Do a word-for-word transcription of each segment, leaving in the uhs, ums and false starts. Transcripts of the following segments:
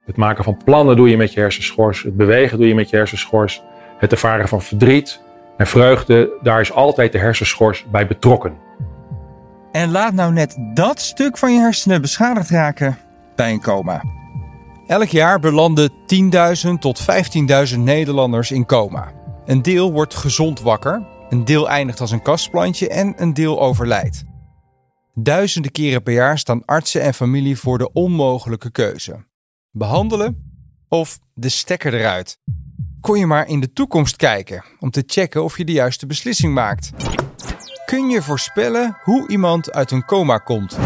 Het maken van plannen doe je met je hersenschors. Het bewegen doe je met je hersenschors. Het ervaren van verdriet en vreugde, daar is altijd de hersenschors bij betrokken. En laat nou net dat stuk van je hersenen beschadigd raken bij een coma. Elk jaar belanden tienduizend tot vijftienduizend Nederlanders in coma. Een deel wordt gezond wakker, een deel eindigt als een kastplantje en een deel overlijdt. Duizenden keren per jaar staan artsen en familie voor de onmogelijke keuze. Behandelen of de stekker eruit. Kon je maar in de toekomst kijken om te checken of je de juiste beslissing maakt. Kun je voorspellen hoe iemand uit een coma komt?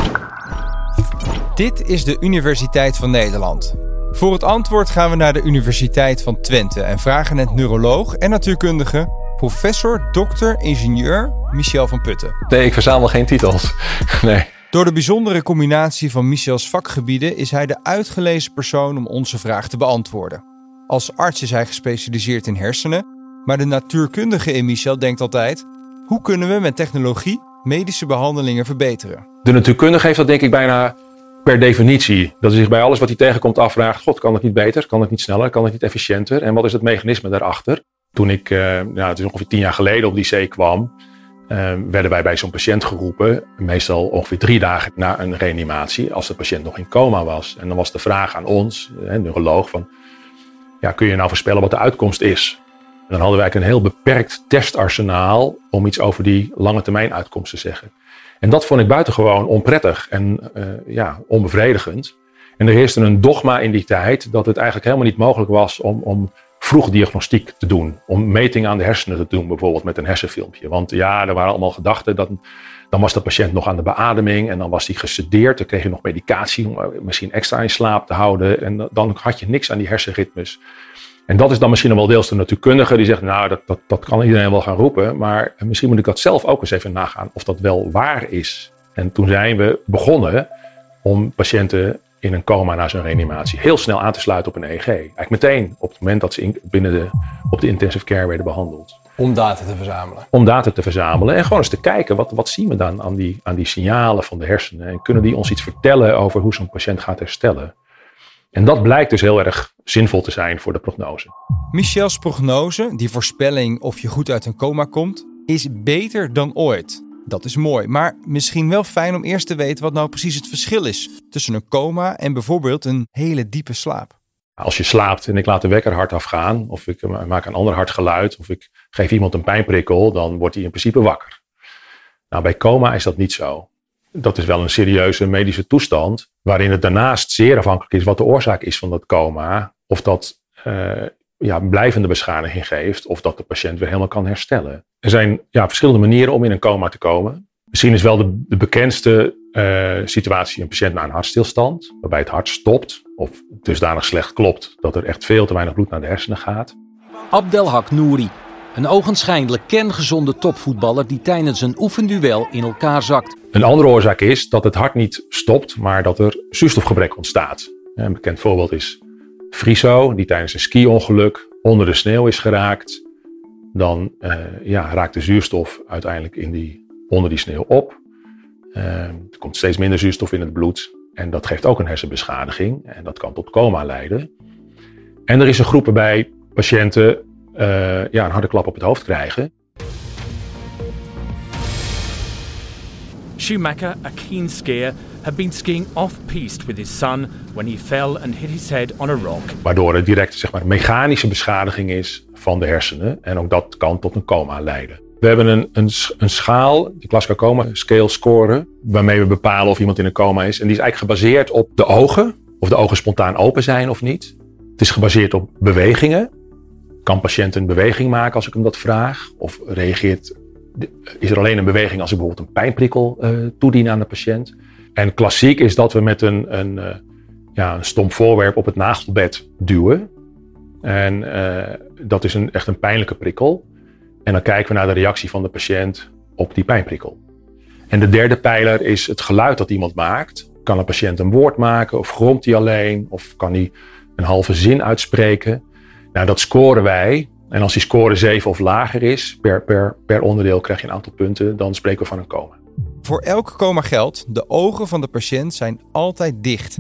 Dit is de Universiteit van Nederland. Voor het antwoord gaan we naar de Universiteit van Twente en vragen het neuroloog en natuurkundige professor, dokter, ingenieur Michel van Putten. Nee, ik verzamel geen titels. Nee. Door de bijzondere combinatie van Michels vakgebieden is hij de uitgelezen persoon om onze vraag te beantwoorden. Als arts is hij gespecialiseerd in hersenen, maar de natuurkundige in Michel denkt altijd: hoe kunnen we met technologie medische behandelingen verbeteren? De natuurkundige heeft dat denk ik bijna per definitie. Dat hij zich bij alles wat hij tegenkomt afvraagt: God, kan het niet beter? Kan het niet sneller? Kan het niet efficiënter? En wat is het mechanisme daarachter? Toen ik, uh, nou, het is ongeveer tien jaar geleden op die zee kwam, uh, werden wij bij zo'n patiënt geroepen. Meestal ongeveer drie dagen na een reanimatie, als de patiënt nog in coma was. En dan was de vraag aan ons, een neuroloog, van: ja, kun je nou voorspellen wat de uitkomst is? En dan hadden wij eigenlijk een heel beperkt testarsenaal om iets over die lange termijn uitkomst te zeggen. En dat vond ik buitengewoon onprettig en uh, ja, onbevredigend. En er heerste een dogma in die tijd dat het eigenlijk helemaal niet mogelijk was om, om vroeg diagnostiek te doen. Om metingen aan de hersenen te doen, bijvoorbeeld met een hersenfilmpje. Want ja, er waren allemaal gedachten dat dan was de patiënt nog aan de beademing en dan was hij gesedeerd. Dan kreeg je nog medicatie om misschien extra in slaap te houden. En dan had je niks aan die hersenritmes. En dat is dan misschien nog wel deels de natuurkundige die zegt: nou, dat, dat, dat kan iedereen wel gaan roepen. Maar misschien moet ik dat zelf ook eens even nagaan of dat wel waar is. En toen zijn we begonnen om patiënten in een coma na zo'n reanimatie heel snel aan te sluiten op een E E G. Eigenlijk meteen op het moment dat ze in, binnen de, op de intensive care werden behandeld. Om data te verzamelen. Om data te verzamelen en gewoon eens te kijken, wat, wat zien we dan aan die, aan die signalen van de hersenen? En kunnen die ons iets vertellen over hoe zo'n patiënt gaat herstellen? En dat blijkt dus heel erg zinvol te zijn voor de prognose. Michels prognose, die voorspelling of je goed uit een coma komt, is beter dan ooit. Dat is mooi, maar misschien wel fijn om eerst te weten wat nou precies het verschil is tussen een coma en bijvoorbeeld een hele diepe slaap. Als je slaapt en ik laat de wekker hard afgaan, of ik maak een ander hard geluid, of ik geef iemand een pijnprikkel, dan wordt hij in principe wakker. Nou, bij coma is dat niet zo. Dat is wel een serieuze medische toestand, waarin het daarnaast zeer afhankelijk is wat de oorzaak is van dat coma. Of dat uh, ja, blijvende beschadiging geeft, of dat de patiënt weer helemaal kan herstellen. Er zijn ja, verschillende manieren om in een coma te komen. Misschien is wel de, de bekendste uh, situatie een patiënt na een hartstilstand, waarbij het hart stopt of dusdanig slecht klopt dat er echt veel te weinig bloed naar de hersenen gaat. Abdelhak Nouri, een ogenschijnlijk kerngezonde topvoetballer die tijdens een oefenduel in elkaar zakt. Een andere oorzaak is dat het hart niet stopt, maar dat er zuurstofgebrek ontstaat. Een bekend voorbeeld is Friso, die tijdens een ski-ongeluk onder de sneeuw is geraakt. Dan uh, ja, raakt de zuurstof uiteindelijk in die, onder die sneeuw op. Uh, er komt steeds minder zuurstof in het bloed. En dat geeft ook een hersenbeschadiging. En dat kan tot coma leiden. En er is een groep waarbij patiënten uh, ja, een harde klap op het hoofd krijgen. Schumacher, a keen skier, had been skiing off-piste with his son when he fell and hit his head on a rock. Waardoor er direct zeg maar, mechanische beschadiging is van de hersenen. En ook dat kan tot een coma leiden. We hebben een, een, een schaal, de Glasgow Coma Scale score, waarmee we bepalen of iemand in een coma is. En die is eigenlijk gebaseerd op de ogen, of de ogen spontaan open zijn of niet. Het is gebaseerd op bewegingen. Kan patiënt een beweging maken als ik hem dat vraag? Of reageert, is er alleen een beweging als ik bijvoorbeeld een pijnprikkel uh, toedien aan de patiënt? En klassiek is dat we met een, een, uh, ja, een stomp voorwerp op het nagelbed duwen. En uh, dat is een, echt een pijnlijke prikkel. En dan kijken we naar de reactie van de patiënt op die pijnprikkel. En de derde pijler is het geluid dat iemand maakt. Kan een patiënt een woord maken of gromt hij alleen? Of kan hij een halve zin uitspreken? Nou, dat scoren wij. En als die score zeven of lager is, per, per, per onderdeel krijg je een aantal punten, dan spreken we van een coma. Voor elk coma geldt, de ogen van de patiënt zijn altijd dicht.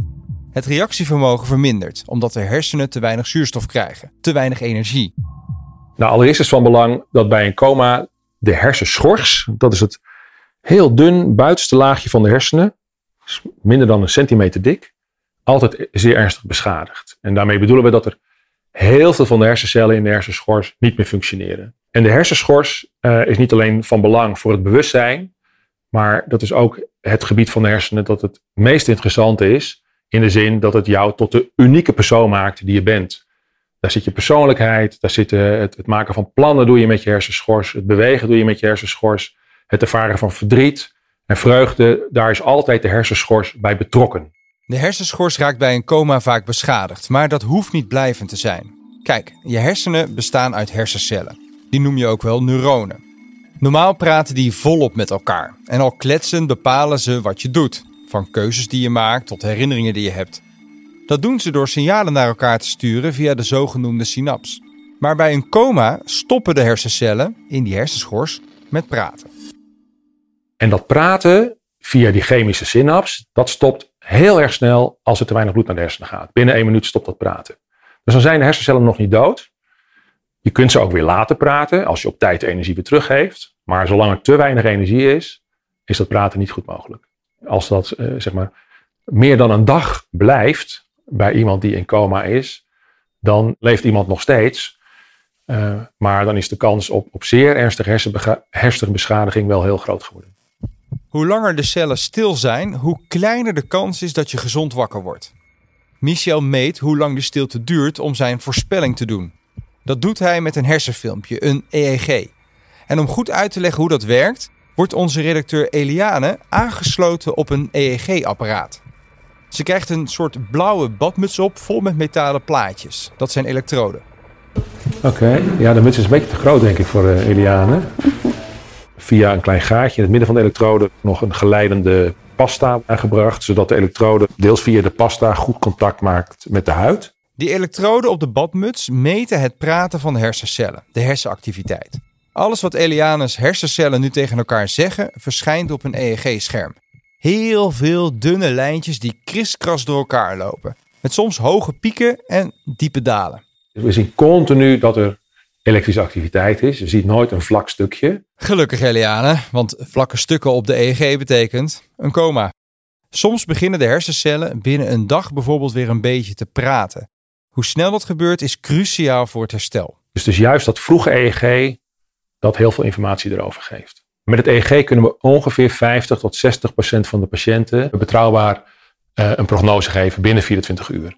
Het reactievermogen vermindert, omdat de hersenen te weinig zuurstof krijgen, te weinig energie. Nou, allereerst is van belang dat bij een coma de hersenschors, dat is het heel dun buitenste laagje van de hersenen, minder dan een centimeter dik, altijd zeer ernstig beschadigd. En daarmee bedoelen we dat er heel veel van de hersencellen in de hersenschors niet meer functioneren. En de hersenschors uh, is niet alleen van belang voor het bewustzijn, maar dat is ook het gebied van de hersenen dat het meest interessante is, in de zin dat het jou tot de unieke persoon maakt die je bent. Daar zit je persoonlijkheid, daar zit het, het maken van plannen doe je met je hersenschors, het bewegen doe je met je hersenschors, het ervaren van verdriet en vreugde, daar is altijd de hersenschors bij betrokken. De hersenschors raakt bij een coma vaak beschadigd, maar dat hoeft niet blijvend te zijn. Kijk, je hersenen bestaan uit hersencellen. Die noem je ook wel neuronen. Normaal praten die volop met elkaar. En al kletsend bepalen ze wat je doet. Van keuzes die je maakt tot herinneringen die je hebt. Dat doen ze door signalen naar elkaar te sturen via de zogenoemde synaps. Maar bij een coma stoppen de hersencellen in die hersenschors met praten. En dat praten via die chemische synaps, dat stopt heel erg snel als er te weinig bloed naar de hersenen gaat. Binnen één minuut stopt dat praten. Dus dan zijn de hersencellen nog niet dood. Je kunt ze ook weer laten praten als je op tijd de energie weer teruggeeft. Maar zolang er te weinig energie is, is dat praten niet goed mogelijk. Als dat uh, zeg maar meer dan een dag blijft bij iemand die in coma is, dan leeft iemand nog steeds. Uh, maar dan is de kans op, op zeer ernstige hersenbega- hersenbeschadiging wel heel groot geworden. Hoe langer de cellen stil zijn, hoe kleiner de kans is dat je gezond wakker wordt. Michel meet hoe lang de stilte duurt om zijn voorspelling te doen. Dat doet hij met een hersenfilmpje, een E E G. En om goed uit te leggen hoe dat werkt, wordt onze redacteur Eliane aangesloten op een E E G-apparaat. Ze krijgt een soort blauwe badmuts op, vol met metalen plaatjes. Dat zijn elektroden. Oké, okay. Ja, de muts is een beetje te groot denk ik voor uh, Eliane. Via een klein gaatje in het midden van de elektrode nog een geleidende pasta aangebracht, zodat de elektrode deels via de pasta goed contact maakt met de huid. Die elektroden op de badmuts meten het praten van de hersencellen, de hersenactiviteit. Alles wat Eliane's hersencellen nu tegen elkaar zeggen, verschijnt op een E E G-scherm. Heel veel dunne lijntjes die kriskras door elkaar lopen. Met soms hoge pieken en diepe dalen. We zien continu dat er elektrische activiteit is. Je ziet nooit een vlak stukje. Gelukkig Eliane, want vlakke stukken op de E E G betekent een coma. Soms beginnen de hersencellen binnen een dag bijvoorbeeld weer een beetje te praten. Hoe snel dat gebeurt is cruciaal voor het herstel. Dus het is juist dat vroege E E G dat heel veel informatie erover geeft. Met het E E G kunnen we ongeveer vijftig tot zestig procent van de patiënten betrouwbaar uh, een prognose geven binnen vierentwintig uur.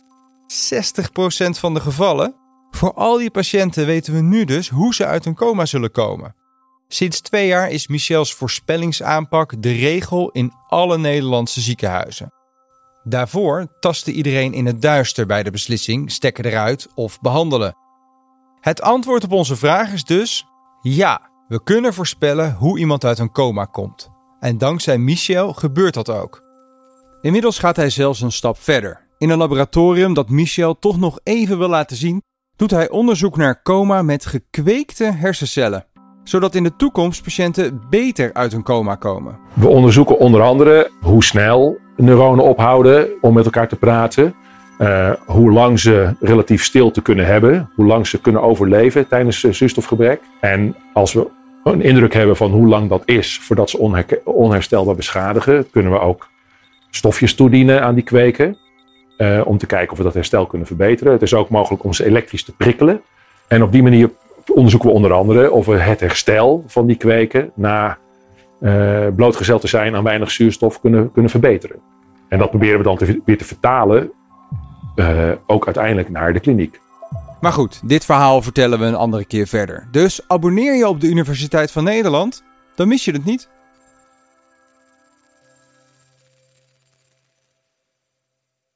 zestig procent van de gevallen? Voor al die patiënten weten we nu dus hoe ze uit een coma zullen komen. Sinds twee jaar is Michels voorspellingsaanpak de regel in alle Nederlandse ziekenhuizen. Daarvoor tastte iedereen in het duister bij de beslissing stekker eruit of behandelen. Het antwoord op onze vraag is dus ja, we kunnen voorspellen hoe iemand uit een coma komt. En dankzij Michel gebeurt dat ook. Inmiddels gaat hij zelfs een stap verder. In een laboratorium dat Michel toch nog even wil laten zien, doet hij onderzoek naar coma met gekweekte hersencellen. Zodat in de toekomst patiënten beter uit een coma komen. We onderzoeken onder andere hoe snel neuronen ophouden om met elkaar te praten. Uh, hoe lang ze relatief stilte kunnen hebben. Hoe lang ze kunnen overleven tijdens zuurstofgebrek. En als we een indruk hebben van hoe lang dat is voordat ze onher- onherstelbaar beschadigen, kunnen we ook stofjes toedienen aan die kweken. Uh, om te kijken of we dat herstel kunnen verbeteren. Het is ook mogelijk om ze elektrisch te prikkelen. En op die manier onderzoeken we onder andere of we het herstel van die kweken na uh, blootgesteld te zijn aan weinig zuurstof kunnen, kunnen verbeteren. En dat proberen we dan te, weer te vertalen, uh, ook uiteindelijk naar de kliniek. Maar goed, dit verhaal vertellen we een andere keer verder. Dus abonneer je op de Universiteit van Nederland, dan mis je het niet.